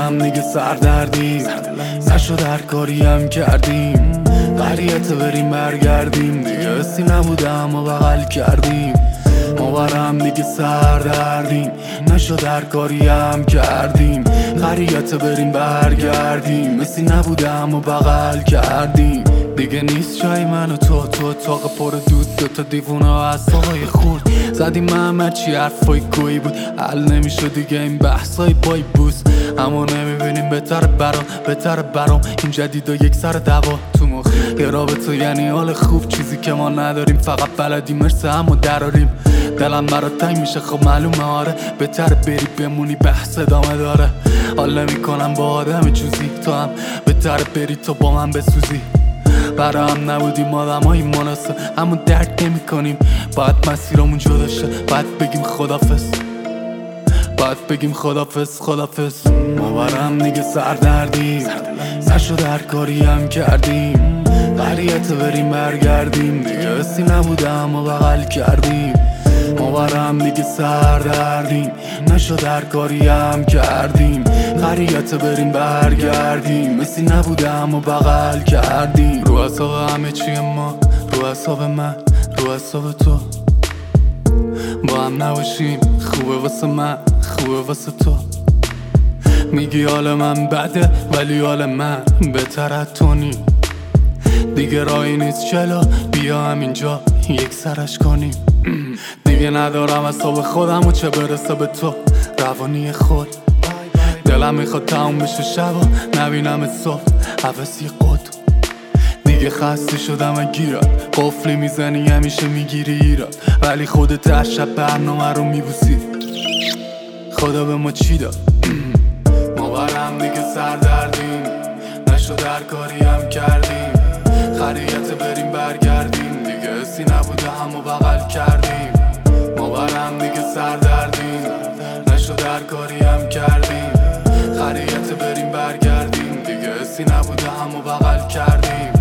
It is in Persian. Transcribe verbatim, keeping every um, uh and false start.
هم دیگه سردردیم، نشد هر کاری هم کردیم، قریت بریم برگردیم، دیگه حسی نبوده اما بغل کردیم. ما برم دیگه سردردیم، نشد هر کاری هم کردیم، قریت بریم برگردیم، حسی نبوده اما بغل کردیم. دیگه نیست جای من و تو، تو اتاق پر دوست، دوتا دیوونه و اعصابای خورد زدیم همه چی حرفای گویی بود، حل نمیشد دیگه این بحثای پای بوس. اما نمیبینیم بهتره برام، بهتره برام این جدید و یک سر دوا تو مخ. یه رابطه یعنی حال خوب، چیزی که ما نداریم، فقط بلدیم مرسه همو دراریم. دلم برات تنگ میشه خب معلومه آره، بهتره بری بمونی بحث ادامه داره. حال نمیکنم با آدم جوزی، تو هم بهتره بری تو با من بسوزی. برا هم نبودیم آدمای مناسب، همون درک نمی کنیم، باید مسیرمون جدا شه، باید بگیم خدافظ، باید بگیم خدافظ خدافظ. ما برا هم دیگه سردردیم، نشد هر کاری هم کردیم، قریت بریم برگردیم، دیگه حسی نبوده اما بغل کردیم. ما برا هم دیگه سردردیم، نشد هر کاری هم کردیم، قریت بریم برگردیم، حسی نبوده اما بغل کردیم. رو حساب همه چی ما، رو حساب من، رو حساب تو، با هم نباشیم خوبه واسه من، خوبه واسه تو. میگی حال من بده ولی حال من بهتر از تو نی. دیگه راهی نیست چلا، بیا همینجا یک سرش کنیم. دیگه ندارم اعصاب خودم و چه برسه به تو روانی خود. دلم میخواد تموم بشه شبا نبینم صبح، حوثی قد. دیگه خسته شدم گیراد، قفلی میزنی همیشه میگیری ایراد، ولی خودت هر شب برنامه رو میبوسی. خدا به ما چی داد؟ ما برم دیگه سردردیم، نشد هر کاری هم کردیم، خریت بریم برگردیم، دیگه حسی نبوده همو بغل کردیم. ما برم دیگه سردردیم، نشد هر کاری هم کردیم، خریت بریم برگردیم، دیگه حسی نبوده همو بغل کردیم.